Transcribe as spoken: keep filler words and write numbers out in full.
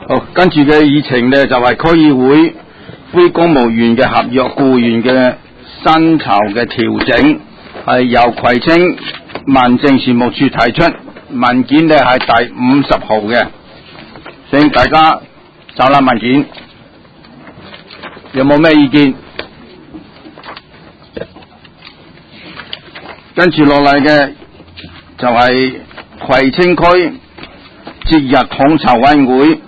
好，跟住嘅議程呢，就係、是、區議會非公務員嘅合約僱員嘅薪酬嘅調整，係由葵青民政事務處提出，文件呢係第五十號嘅，請大家找啦文件，有冇咩意見？跟住落嚟嘅就係葵青區節日統籌委員會